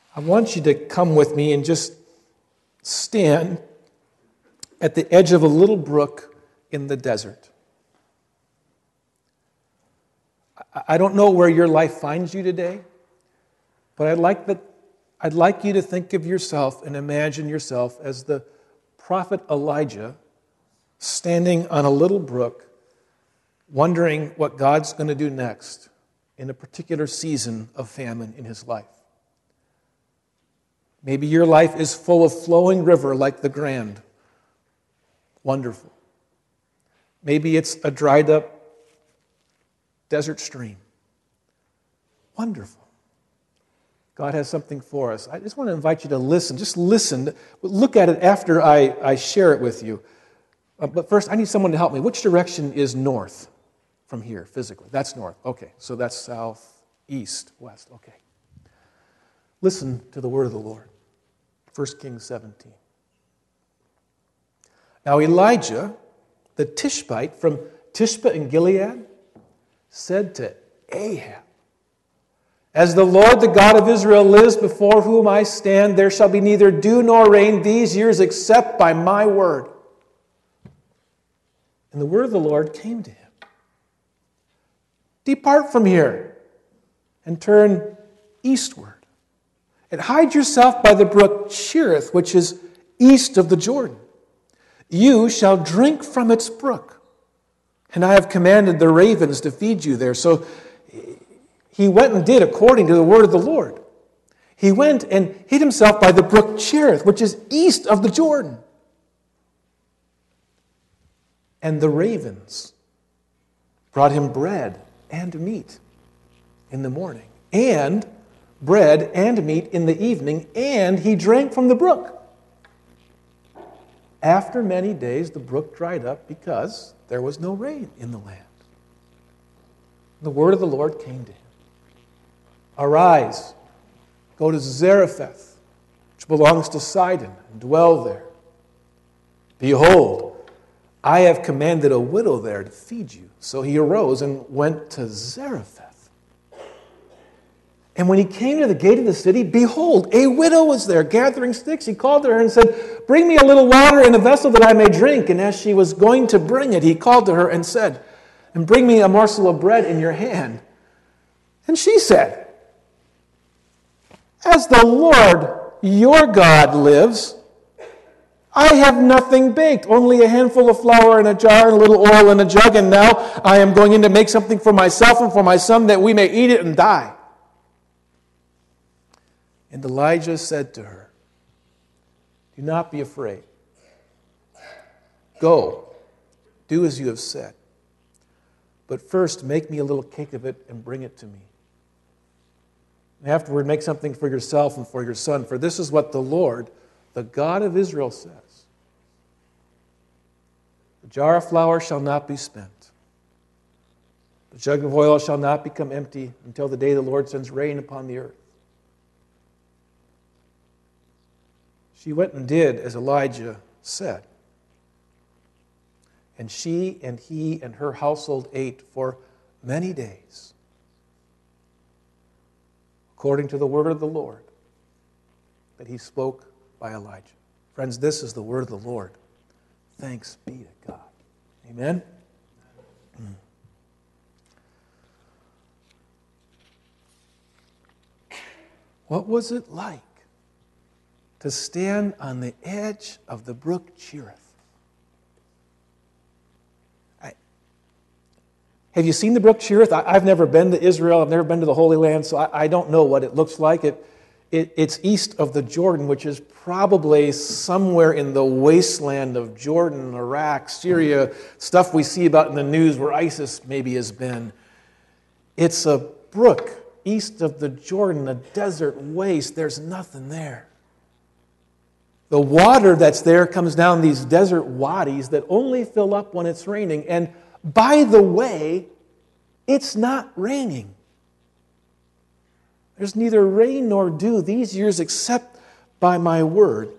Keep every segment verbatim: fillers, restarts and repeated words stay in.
I want you to come with me and just stand at the edge of a little brook in the desert. I don't know where your life finds you today, but I'd like that I'd like you to think of yourself and imagine yourself as the prophet Elijah standing on a little brook, wondering what God's going to do next in a particular season of famine in his life. Maybe your life is full of flowing river like the Grand. Wonderful. Maybe it's a dried up desert stream. Wonderful. God has something for us. I just want to invite you to listen. Just listen. Look at it after I, I share it with you. Uh, but first, I need someone to help me. Which direction is north from here, physically? That's north. Okay, so that's south, east, west. Okay. Listen to the word of the Lord. First Kings seventeen. Now Elijah, the Tishbite from Tishbe in Gilead, said to Ahab, "As the Lord, the God of Israel, lives before whom I stand, there shall be neither dew nor rain these years except by my word." And the word of the Lord came to him. "Depart from here and turn eastward, and hide yourself by the brook Cherith, which is east of the Jordan. You shall drink from its brook, and I have commanded the ravens to feed you there." So he went and did according to the word of the Lord. He went and hid himself by the brook Cherith, which is east of the Jordan. And the ravens brought him bread and meat in the morning, and bread and meat in the evening, and he drank from the brook. After many days, the brook dried up because there was no rain in the land. The word of the Lord came to him. "Arise, go to Zarephath, which belongs to Sidon, and dwell there. Behold, I have commanded a widow there to feed you." So he arose and went to Zarephath. And when he came to the gate of the city, behold, a widow was there gathering sticks. He called to her and said, "Bring me a little water in a vessel that I may drink." And as she was going to bring it, he called to her and said, "And bring me a morsel of bread in your hand." And she said, "As the Lord your God lives, I have nothing baked, only a handful of flour in a jar and a little oil in a jug, and now I am going in to make something for myself and for my son that we may eat it and die." And Elijah said to her, "Do not be afraid. Go, do as you have said. But first make me a little cake of it and bring it to me. And afterward make something for yourself and for your son, for this is what the Lord, the God of Israel, says. The jar of flour shall not be spent. The jug of oil shall not become empty until the day the Lord sends rain upon the earth." She went and did as Elijah said. And she and he and her household ate for many days, according to the word of the Lord that he spoke by Elijah. Friends, this is the word of the Lord. Thanks be to God. Amen? Mm. What was it like to stand on the edge of the brook Cherith? I, have you seen the brook Cherith? I, I've never been to Israel. I've never been to the Holy Land, so I, I don't know what it looks like. It, it, it's east of the Jordan, which is probably somewhere in the wasteland of Jordan, Iraq, Syria, stuff we see about in the news where ISIS maybe has been. It's a brook east of the Jordan, a desert waste. There's nothing there. The water that's there comes down these desert wadis that only fill up when it's raining. And by the way, it's not raining. There's neither rain nor dew these years except by my word.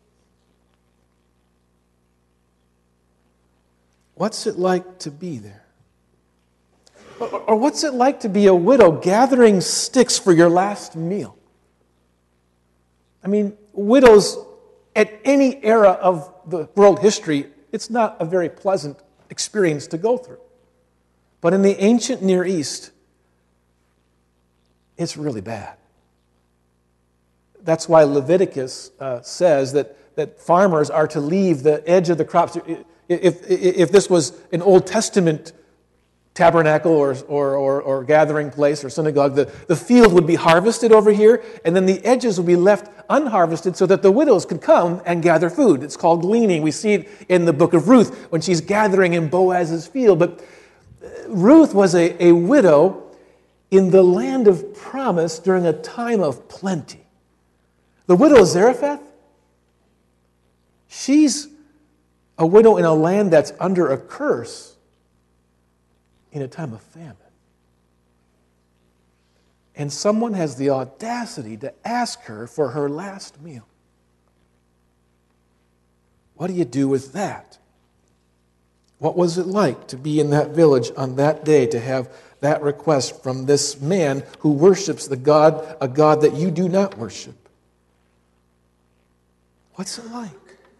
What's it like to be there? Or what's it like to be a widow gathering sticks for your last meal? I mean, widows at any era of the world history, it's not a very pleasant experience to go through. But in the ancient Near East, it's really bad. That's why Leviticus uh, says that, that farmers are to leave the edge of the crops. If, if, if this was an Old Testament tabernacle or, or, or, or gathering place or synagogue, the, the field would be harvested over here, and then the edges would be left unharvested so that the widows could come and gather food. It's called gleaning. We see it in the book of Ruth when she's gathering in Boaz's field. But Ruth was a, a widow in the land of promise during a time of plenty. The widow Zarephath, she's a widow in a land that's under a curse in a time of famine. And someone has the audacity to ask her for her last meal. What do you do with that? What was it like to be in that village on that day, to have that request from this man who worships the God, a God that you do not worship? What's it like?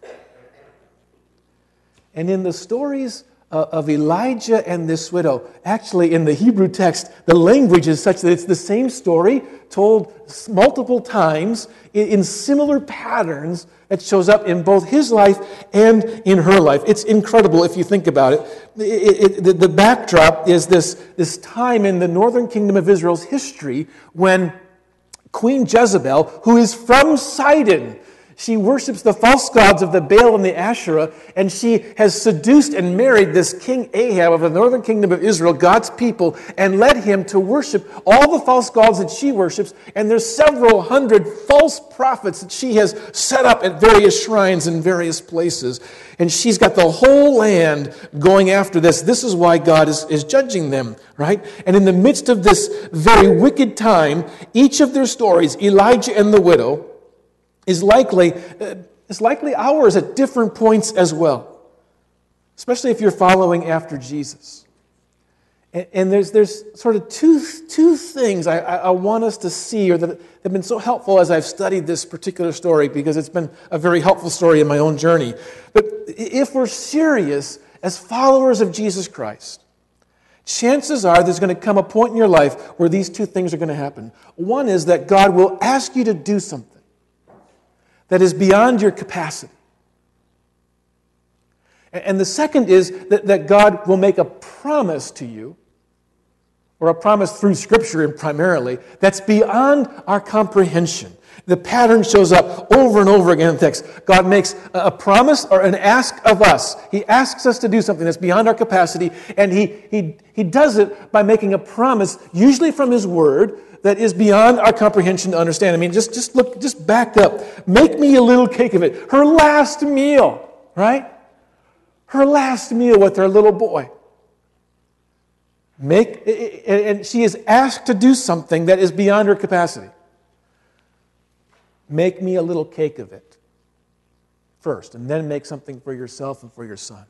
And in the stories of Elijah and this widow, actually in the Hebrew text, the language is such that it's the same story told multiple times in similar patterns that shows up in both his life and in her life. It's incredible if you think about it. it, it the, the backdrop is this, this time in the northern kingdom of Israel's history when Queen Jezebel, who is from Sidon, she worships the false gods of the Baal and the Asherah, and she has seduced and married this King Ahab of the northern kingdom of Israel, God's people, and led him to worship all the false gods that she worships. And there's several hundred false prophets that she has set up at various shrines in various places. And she's got the whole land going after this. This is why God is, is judging them, right? And in the midst of this very wicked time, each of their stories, Elijah and the widow, is likely uh, is likely ours at different points as well, especially if you're following after Jesus. And, and there's there's sort of two two things I, I, I want us to see, or that have been so helpful as I've studied this particular story, because it's been a very helpful story in my own journey. But if we're serious as followers of Jesus Christ, chances are there's going to come a point in your life where these two things are going to happen. One is that God will ask you to do something that is beyond your capacity. And the second is that, that God will make a promise to you, or a promise through Scripture primarily, that's beyond our comprehension. The pattern shows up over and over again in the text. God makes a promise or an ask of us. He asks us to do something that's beyond our capacity, and he, he, he does it by making a promise, usually from His Word, that is beyond our comprehension to understand. I mean, just, just look, just back up. Make me a little cake of it. Her last meal, right? Her last meal with her little boy. Make, and she is asked to do something that is beyond her capacity. Make me a little cake of it first, and then make something for yourself and for your son.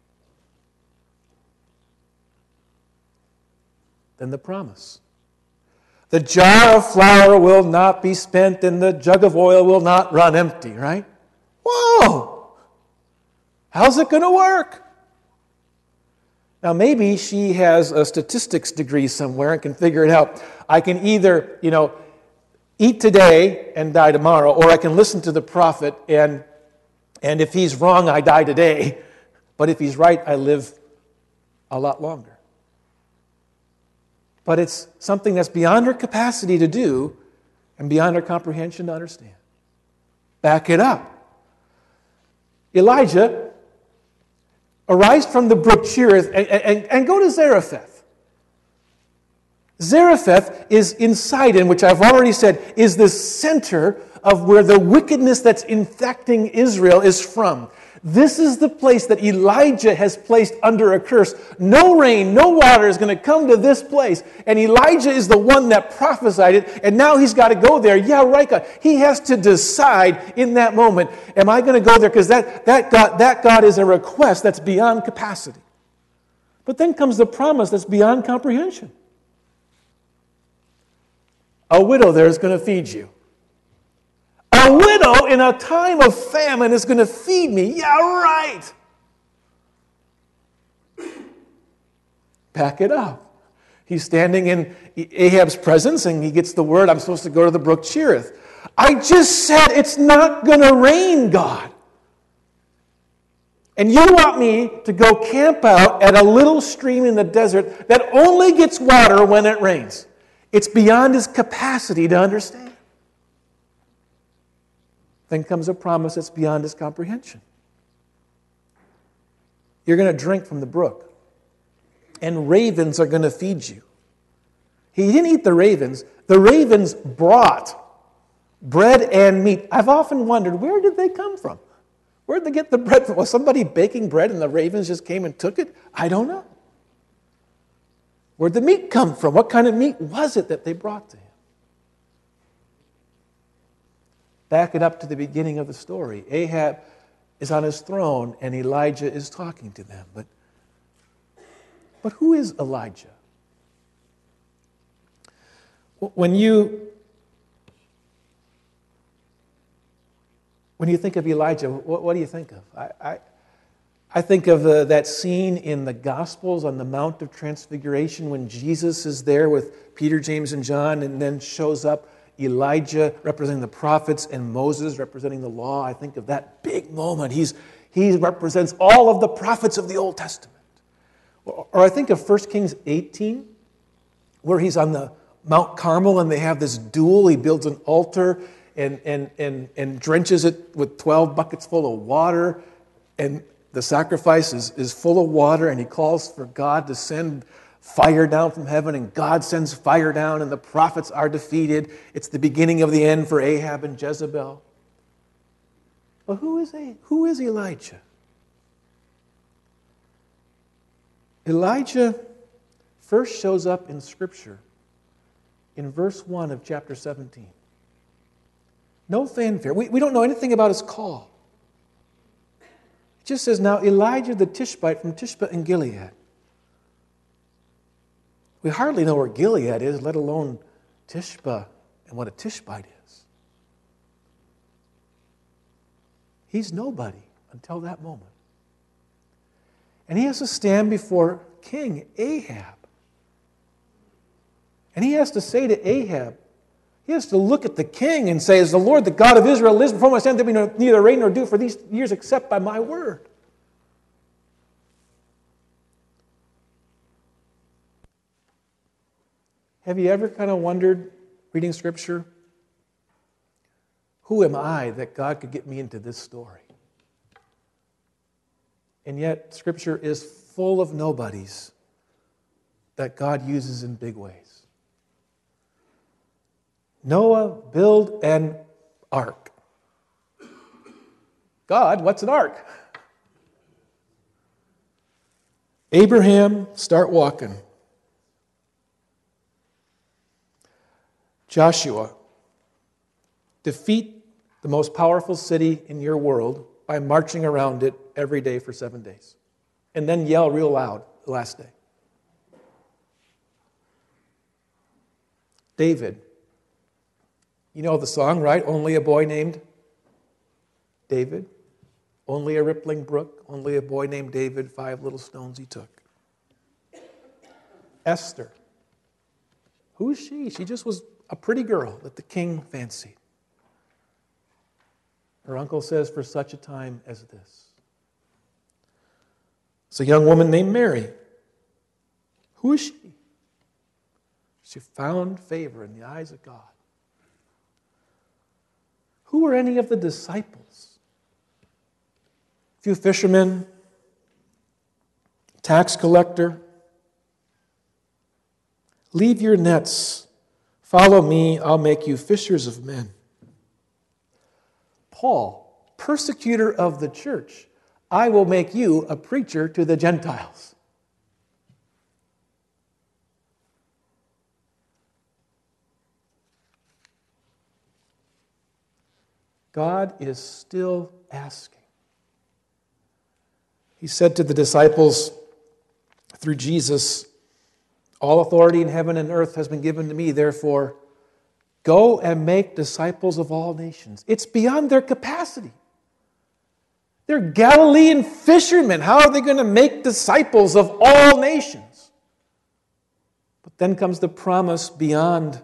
Then the promise. The jar of flour will not be spent, and the jug of oil will not run empty, right? Whoa! How's it going to work? Now, maybe she has a statistics degree somewhere and can figure it out. I can either, you know, eat today and die tomorrow, or I can listen to the prophet, and, and if he's wrong, I die today. But if he's right, I live a lot longer. But it's something that's beyond her capacity to do and beyond her comprehension to understand. Back it up. Elijah, arise from the brook Cherith and, and, and go to Zarephath. Zarephath is in Sidon, which I've already said is the center of where the wickedness that's infecting Israel is from. This is the place that Elijah has placed under a curse. No rain, no water is going to come to this place. And Elijah is the one that prophesied it, and now he's got to go there. Yeah, right, God. He has to decide in that moment, am I going to go there? Because that, that, God, that God is a request that's beyond capacity. But then comes the promise that's beyond comprehension. A widow there is going to feed you. A A widow in a time of famine is going to feed me. Yeah, right. Back it up. He's standing in Ahab's presence and he gets the word, I'm supposed to go to the brook Cherith. I just said it's not going to rain, God. And you want me to go camp out at a little stream in the desert that only gets water when it rains. It's beyond his capacity to understand. Then comes a promise that's beyond his comprehension. You're going to drink from the brook, and ravens are going to feed you. He didn't eat the ravens. The ravens brought bread and meat. I've often wondered, where did they come from? Where did they get the bread from? Was somebody baking bread and the ravens just came and took it? I don't know. Where'd the meat come from? What kind of meat was it that they brought to him? Back it up to the beginning of the story. Ahab is on his throne and Elijah is talking to them. But, but who is Elijah? When you, when you think of Elijah, what, what do you think of? I, I, I think of uh, that scene in the Gospels on the Mount of Transfiguration when Jesus is there with Peter, James, and John, and then shows up Elijah representing the prophets and Moses representing the law. I think of that big moment. He's, he represents all of the prophets of the Old Testament. Or, or I think of First Kings eighteen, where he's on the Mount Carmel and they have this duel. He builds an altar and, and, and, and drenches it with twelve buckets full of water. And the sacrifice is, is full of water, and he calls for God to send fire down from heaven, and God sends fire down, and the prophets are defeated. It's the beginning of the end for Ahab and Jezebel. Well, who is, a, who is Elijah? Elijah first shows up in Scripture in verse one of chapter seventeen. No fanfare. We, we don't know anything about his call. It just says, now Elijah the Tishbite from Tishbe in Gilead. We hardly know where Gilead is, let alone Tishbe and what a Tishbite is. He's nobody until that moment. And he has to stand before King Ahab. And he has to say to Ahab, he has to look at the king and say, as the Lord, the God of Israel, lives before my stand, there be no, neither rain nor dew for these years except by my word. Have you ever kind of wondered, reading Scripture, who am I that God could get me into this story? And yet, Scripture is full of nobodies that God uses in big ways. Noah build an ark. God, what's an ark? Abraham, start walking. Joshua, defeat the most powerful city in your world by marching around it every day for seven days. And then yell real loud the last day. David, you know the song, right? Only a boy named David. Only a rippling brook. Only a boy named David. Five little stones he took. Esther. Who is she? She just was a pretty girl that the king fancied. Her uncle says, for such a time as this. It's a young woman named Mary. Who is she? She found favor in the eyes of God. Who were any of the disciples? A few fishermen, tax collector. Leave your nets. Follow me, I'll make you fishers of men. Paul, persecutor of the church, I will make you a preacher to the Gentiles. God is still asking. He said to the disciples through Jesus, all authority in heaven and earth has been given to me, therefore Go and make disciples of all nations. It's beyond their capacity. They're Galilean fishermen. How are they going to make disciples of all nations? But then comes the promise beyond,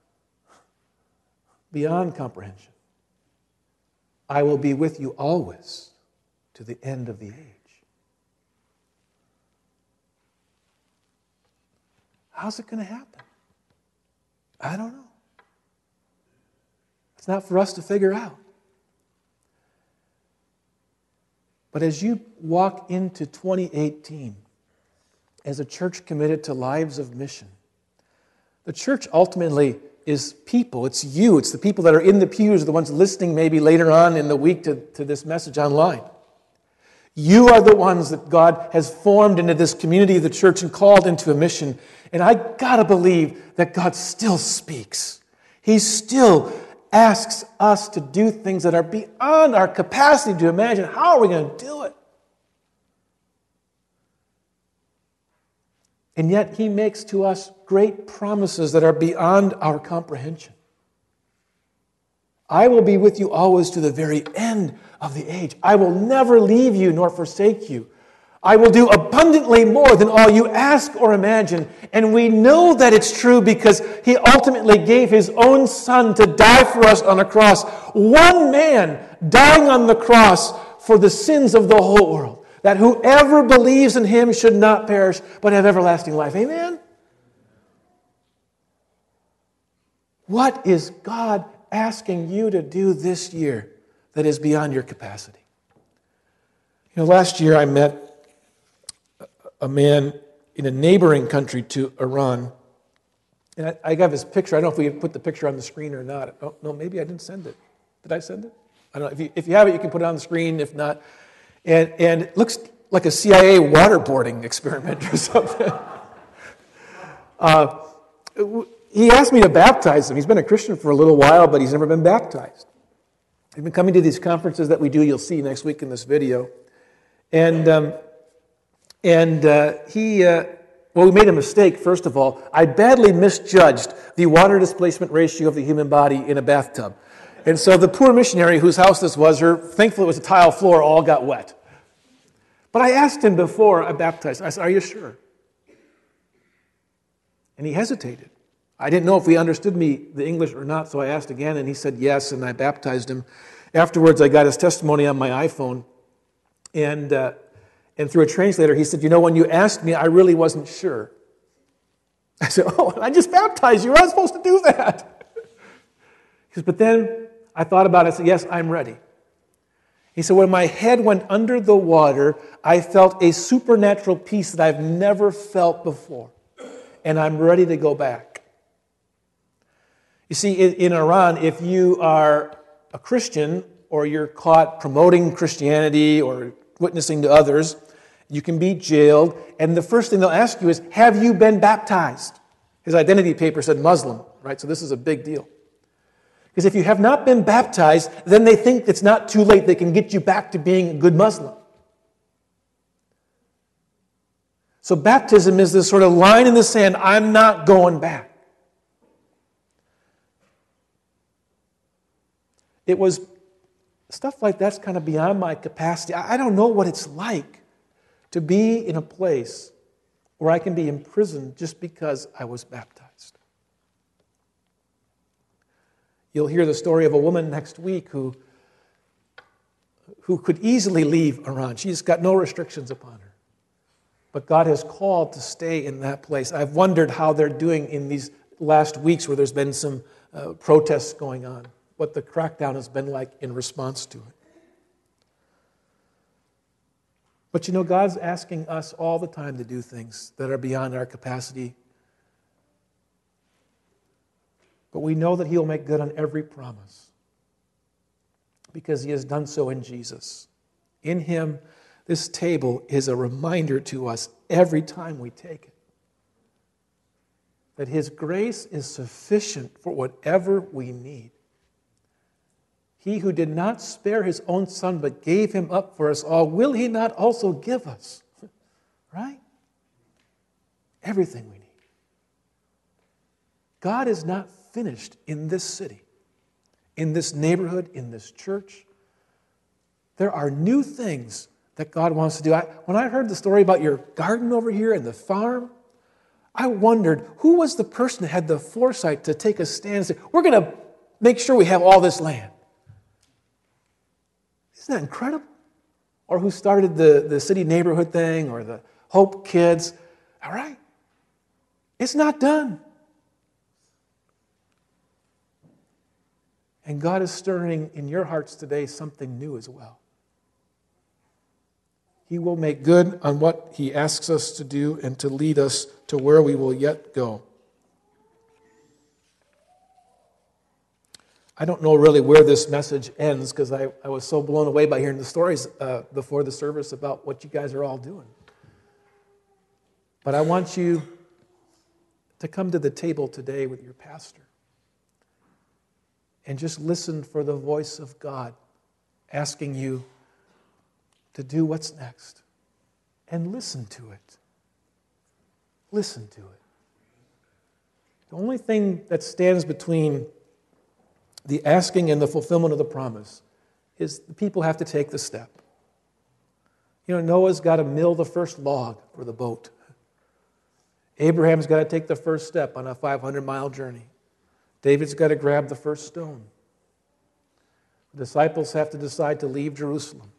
beyond comprehension. I will be with you always to the end of the age. How's it going to happen? I don't know. It's not for us to figure out. But as you walk into twenty eighteen, as a church committed to lives of mission, the church ultimately is people. It's you. It's the people that are in the pews, the ones listening maybe later on in the week to, to this message online. You are the ones that God has formed into this community of the church and called into a mission. And I gotta believe that God still speaks. He still asks us to do things that are beyond our capacity to imagine. How are we going to do it? And yet He makes to us great promises that are beyond our comprehension. I will be with you always to the very end of the age. I will never leave you nor forsake you. I will do abundantly more than all you ask or imagine. And we know that it's true because He ultimately gave His own Son to die for us on a cross. One man dying on the cross for the sins of the whole world. That whoever believes in Him should not perish, but have everlasting life. Amen? What is God asking you to do this year that is beyond your capacity? You know, last year I met a man in a neighboring country to Iran. And I, I got his picture. I don't know if we put the picture on the screen or not. Oh, no, maybe I didn't send it. Did I send it? I don't know. If you, if you have it, you can put it on the screen. If not, and, and it looks like a C I A waterboarding experiment or something. uh, he asked me to baptize him. He's been a Christian for a little while, but he's never been baptized. He's been coming to these conferences that we do. You'll see next week in this video. And... Um, And uh, he, uh, well, we made a mistake, first of all. I badly misjudged the water displacement ratio of the human body in a bathtub. And so the poor missionary whose house this was, her, thankfully it was a tile floor, all got wet. But I asked him before I baptized, I said, are you sure? And he hesitated. I didn't know if he understood me, the English or not, so I asked again, and he said yes, and I baptized him. Afterwards, I got his testimony on my iPhone, and... Uh, And through a translator, he said, you know, when you asked me, I really wasn't sure. I said, oh, I just baptized you. You're not supposed to do that. He said, but then I thought about it. I said, yes, I'm ready. He said, when my head went under the water, I felt a supernatural peace that I've never felt before. And I'm ready to go back. You see, in, in Iran, if you are a Christian or you're caught promoting Christianity or witnessing to others, you can be jailed, and the first thing they'll ask you is, have you been baptized? His identity paper said Muslim, right? So this is a big deal. Because if you have not been baptized, then they think it's not too late. They can get you back to being a good Muslim. So baptism is this sort of line in the sand, I'm not going back. It was stuff like that's kind of beyond my capacity. I don't know what it's like to be in a place where I can be imprisoned just because I was baptized. You'll hear the story of a woman next week who, who could easily leave Iran. She's got no restrictions upon her. But God has called to stay in that place. I've wondered how they're doing in these last weeks where there's been some uh, protests going on, what the crackdown has been like in response to it. But you know, God's asking us all the time to do things that are beyond our capacity. But we know that He'll make good on every promise because He has done so in Jesus. In Him, this table is a reminder to us every time we take it that His grace is sufficient for whatever we need. He who did not spare His own Son, but gave Him up for us all, will He not also give us, right? Everything we need. God is not finished in this city, in this neighborhood, in this church. There are new things that God wants to do. I, when I heard the story about your garden over here and the farm, I wondered, who was the person that had the foresight to take a stand and say, we're going to make sure we have all this land? Isn't that incredible? Or who started the, the city neighborhood thing or the Hope Kids? All right. It's not done. And God is stirring in your hearts today something new as well. He will make good on what He asks us to do and to lead us to where we will yet go. I don't know really where this message ends because I, I was so blown away by hearing the stories uh, before the service about what you guys are all doing. But I want you to come to the table today with your pastor and just listen for the voice of God asking you to do what's next. And listen to it. Listen to it. The only thing that stands between the asking and the fulfillment of the promise is the people have to take the step. You know, Noah's got to mill the first log for the boat. Abraham's got to take the first step on a five hundred mile journey. David's got to grab the first stone. The disciples have to decide to leave Jerusalem.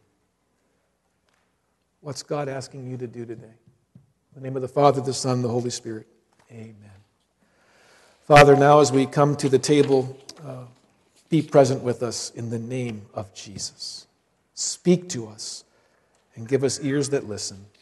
What's God asking you to do today? In the name of the Father, the Son, and the Holy Spirit. Amen. Father, now as we come to the table, uh, be present with us in the name of Jesus. Speak to us and give us ears that listen.